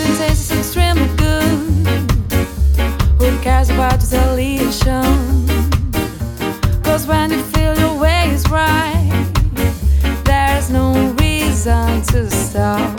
and tastes extremely good. Who cares about the deletion? 'Cause when you feel your way is right, there's no reason to stop.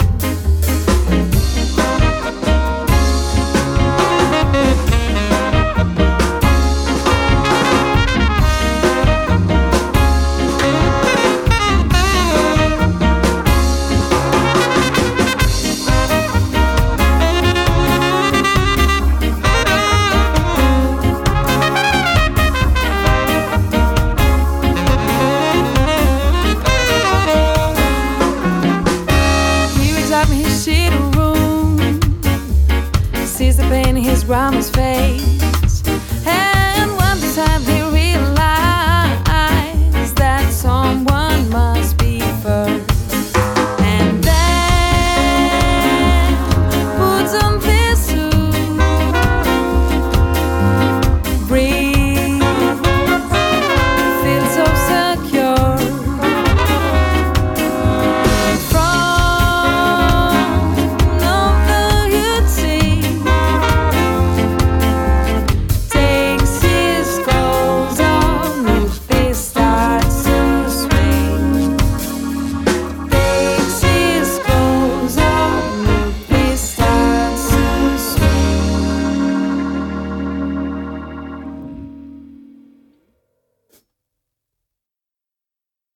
His shitty room, sees the pain in his grandma's face.